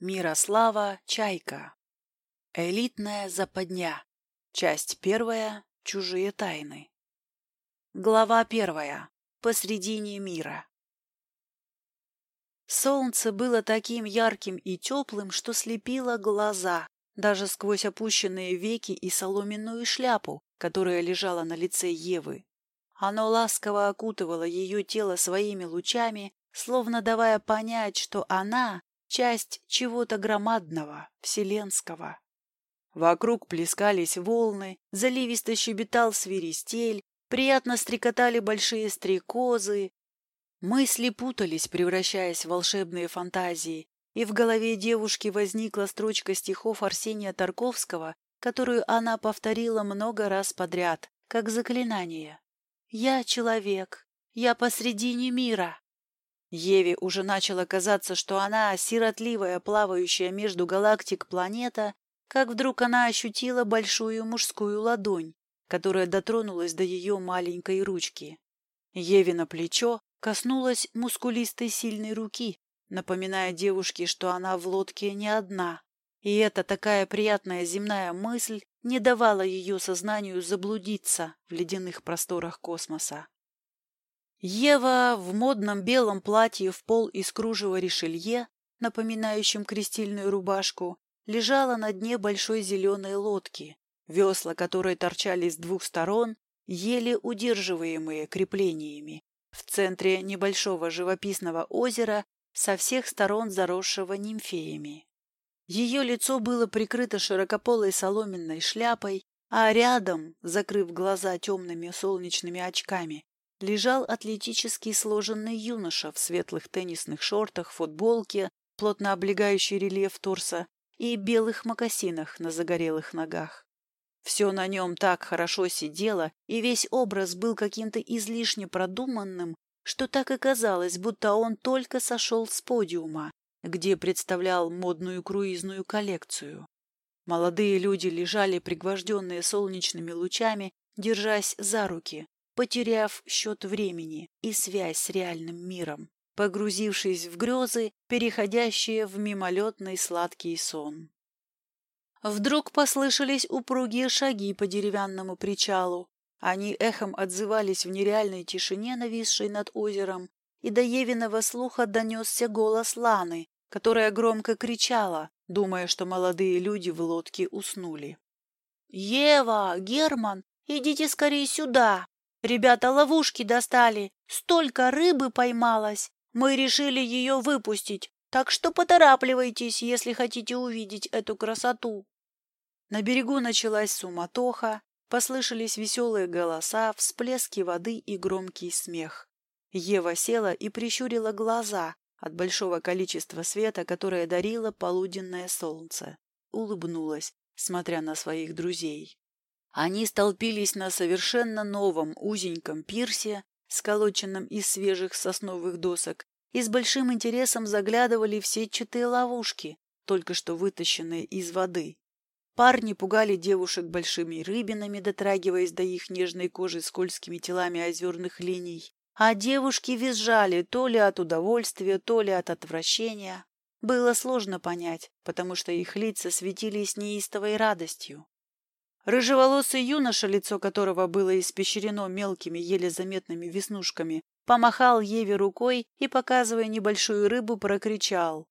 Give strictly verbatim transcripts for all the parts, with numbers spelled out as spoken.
Мирослава Чайка. Элитная западня. Часть первая. Чужие тайны. Глава первая. Посредине мира. Солнце было таким ярким и теплым, что слепило глаза, даже сквозь опущенные веки и соломенную шляпу, которая лежала на лице Евы. Оно ласково окутывало ее тело своими лучами, словно давая понять, что она — часть чего-то громадного, вселенского. Вокруг плескались волны, заливисто щебетал свиристель, приятно стрекотали большие стрекозы. Мысли путались, превращаясь в волшебные фантазии, и в голове девушки возникла строчка стихов Арсения Тарковского, которую она повторила много раз подряд, как заклинание. «Я человек, я посредине мира». Еве уже начало казаться, что она сиротливая, плавающая между галактик планета, как вдруг она ощутила большую мужскую ладонь, которая дотронулась до ее маленькой ручки. Еве на плечо коснулась мускулистой сильной руки, напоминая девушке, что она в лодке не одна, и эта такая приятная земная мысль не давала ее сознанию заблудиться в ледяных просторах космоса. Ева в модном белом платье в пол из кружева ришелье, напоминающем крестильную рубашку, лежала на дне большой зеленой лодки, весла которой торчали с двух сторон, еле удерживаемые креплениями, в центре небольшого живописного озера, со всех сторон заросшего нимфеями. Ее лицо было прикрыто широкополой соломенной шляпой, а рядом, закрыв глаза темными солнечными очками, лежал атлетически сложенный юноша в светлых теннисных шортах, футболке, плотно облегающей рельеф торса, и белых мокасинах на загорелых ногах. Все на нем так хорошо сидело, и весь образ был каким-то излишне продуманным, что так и казалось, будто он только сошел с подиума, где представлял модную круизную коллекцию. Молодые люди лежали, пригвожденные солнечными лучами, держась за руки, потеряв счет времени и связь с реальным миром, погрузившись в грезы, переходящие в мимолетный сладкий сон. Вдруг послышались упругие шаги по деревянному причалу. Они эхом отзывались в нереальной тишине, нависшей над озером, и до Евиного слуха донесся голос Ланы, которая громко кричала, думая, что молодые люди в лодке уснули. «Ева, Герман, идите скорее сюда! Ребята ловушки достали, столько рыбы поймалось, мы решили ее выпустить, так что поторапливайтесь, если хотите увидеть эту красоту». На берегу началась суматоха, послышались веселые голоса, всплески воды и громкий смех. Ева села и прищурила глаза от большого количества света, которое дарило полуденное солнце. Улыбнулась, смотря на своих друзей. Они столпились на совершенно новом узеньком пирсе, сколоченном из свежих сосновых досок, и с большим интересом заглядывали в сетчатые ловушки, только что вытащенные из воды. Парни пугали девушек большими рыбинами, дотрагиваясь до их нежной кожи скользкими телами озерных линий, а девушки визжали то ли от удовольствия, то ли от отвращения. Было сложно понять, потому что их лица светились неистовой радостью. Рыжеволосый юноша, лицо которого было испещрено мелкими, еле заметными веснушками, помахал Еве рукой и, показывая небольшую рыбу, прокричал: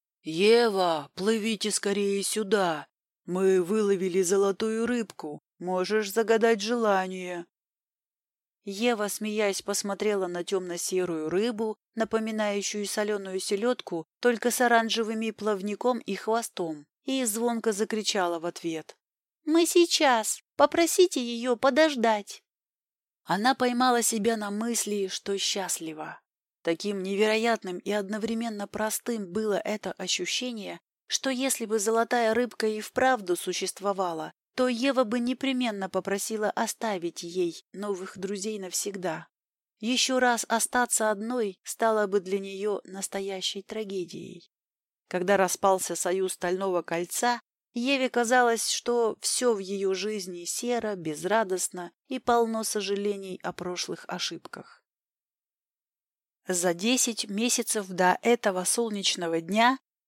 «Ева, плывите скорее сюда! Мы выловили золотую рыбку, можешь загадать желание!» Ева, смеясь, посмотрела на темно-серую рыбу, напоминающую соленую селедку, только с оранжевыми плавником и хвостом, и звонко закричала в ответ: «Мы сейчас! Попросите ее подождать!» Она поймала себя на мысли, что счастлива. Таким невероятным и одновременно простым было это ощущение, что если бы золотая рыбка и вправду существовала, то Ева бы непременно попросила оставить ей новых друзей навсегда. Еще раз остаться одной стало бы для нее настоящей трагедией. Когда распался союз Стального кольца, Еве казалось, что все в ее жизни серо, безрадостно и полно сожалений о прошлых ошибках. За десять месяцев до этого солнечного дня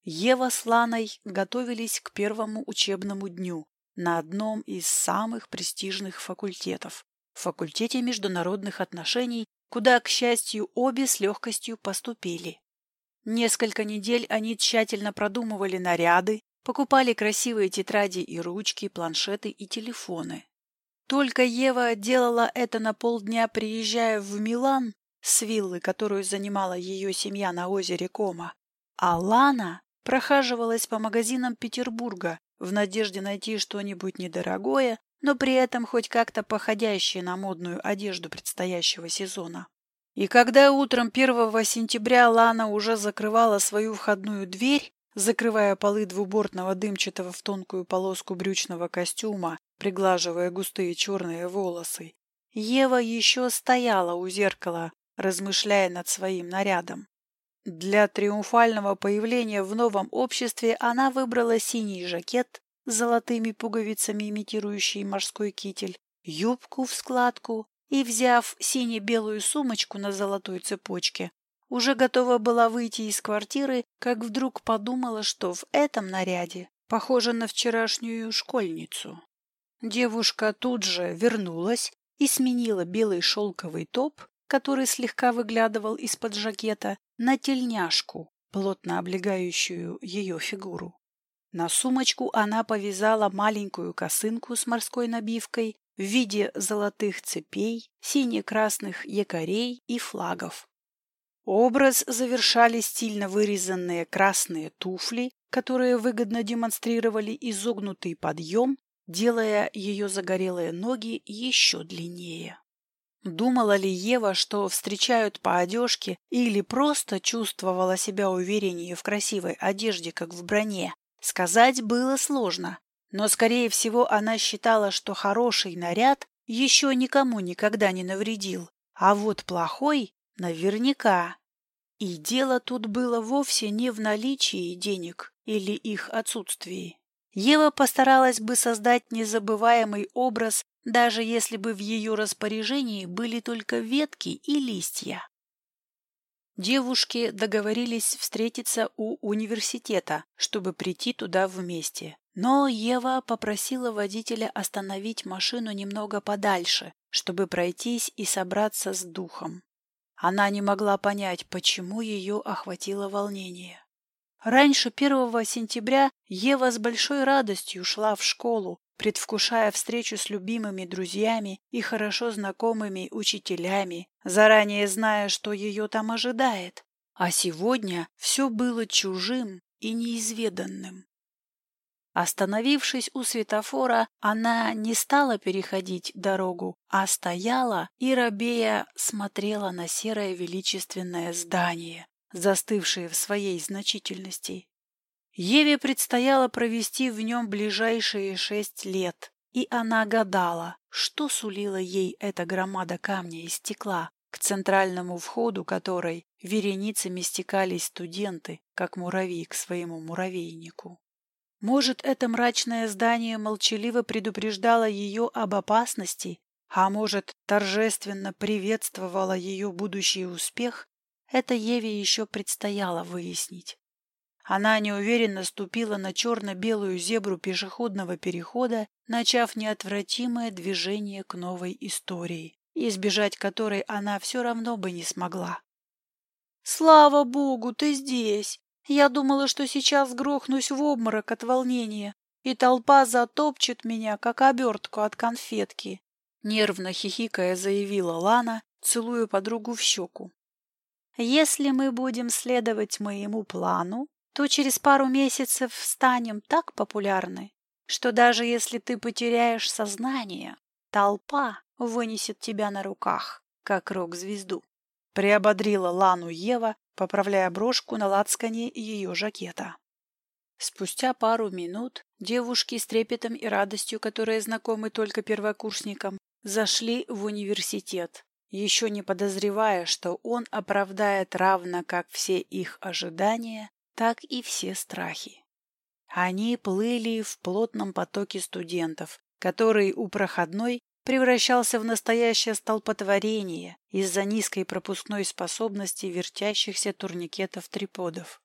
Ева с Ланой готовились к первому учебному дню на одном из самых престижных факультетов – факультете международных отношений, куда, к счастью, обе с легкостью поступили. Несколько недель они тщательно продумывали наряды, покупали красивые тетради и ручки, планшеты и телефоны. Только Ева делала это на полдня, приезжая в Милан с виллы, которую занимала ее семья на озере Кома, а Лана прохаживалась по магазинам Петербурга в надежде найти что-нибудь недорогое, но при этом хоть как-то походящее на модную одежду предстоящего сезона. И когда утром первого сентября Лана уже закрывала свою входную дверь, закрывая полы двубортного дымчатого в тонкую полоску брючного костюма, приглаживая густые черные волосы, Ева еще стояла у зеркала, размышляя над своим нарядом. Для триумфального появления в новом обществе она выбрала синий жакет с золотыми пуговицами, имитирующий морской китель, юбку в складку и, взяв сине-белую сумочку на золотой цепочке, уже готова была выйти из квартиры, как вдруг подумала, что в этом наряде похожа на вчерашнюю школьницу. Девушка тут же вернулась и сменила белый шелковый топ, который слегка выглядывал из-под жакета, на тельняшку, плотно облегающую ее фигуру. На сумочку она повязала маленькую косынку с морской набивкой в виде золотых цепей, сине-красных якорей и флагов. Образ завершали стильно вырезанные красные туфли, которые выгодно демонстрировали изогнутый подъем, делая ее загорелые ноги еще длиннее. Думала ли Ева, что встречают по одежке, или просто чувствовала себя увереннее в красивой одежде, как в броне? Сказать было сложно, но, скорее всего, она считала, что хороший наряд еще никому никогда не навредил, а вот плохой – наверняка. И дело тут было вовсе не в наличии денег или их отсутствии. Ева постаралась бы создать незабываемый образ, даже если бы в ее распоряжении были только ветки и листья. Девушки договорились встретиться у университета, чтобы прийти туда вместе. Но Ева попросила водителя остановить машину немного подальше, чтобы пройтись и собраться с духом. Она не могла понять, почему ее охватило волнение. Раньше первого сентября Ева с большой радостью шла в школу, предвкушая встречу с любимыми друзьями и хорошо знакомыми учителями, заранее зная, что ее там ожидает. А сегодня все было чужим и неизведанным. Остановившись у светофора, она не стала переходить дорогу, а стояла и, робея, смотрела на серое величественное здание, застывшее в своей значительности. Еве предстояло провести в нем ближайшие шесть лет, и она гадала, что сулила ей эта громада камня и стекла, к центральному входу которой вереницами стекались студенты, как муравьи к своему муравейнику. Может, это мрачное здание молчаливо предупреждало ее об опасности, а может, торжественно приветствовало ее будущий успех, это Еве еще предстояло выяснить. Она неуверенно ступила на черно-белую зебру пешеходного перехода, начав неотвратимое движение к новой истории, избежать которой она все равно бы не смогла. «Слава Богу, ты здесь! Я думала, что сейчас грохнусь в обморок от волнения, и толпа затопчет меня, как обертку от конфетки», нервно хихикая заявила Лана, целуя подругу в щеку. «Если мы будем следовать моему плану, то через пару месяцев станем так популярны, что даже если ты потеряешь сознание, толпа вынесет тебя на руках, как рок-звезду», приободрила Лану Ева, поправляя брошку на лацкане ее жакета. Спустя пару минут девушки с трепетом и радостью, которые знакомы только первокурсникам, зашли в университет, еще не подозревая, что он оправдает равно как все их ожидания, так и все страхи. Они плыли в плотном потоке студентов, который у проходной превращался в настоящее столпотворение из-за низкой пропускной способности вертящихся турникетов-триподов.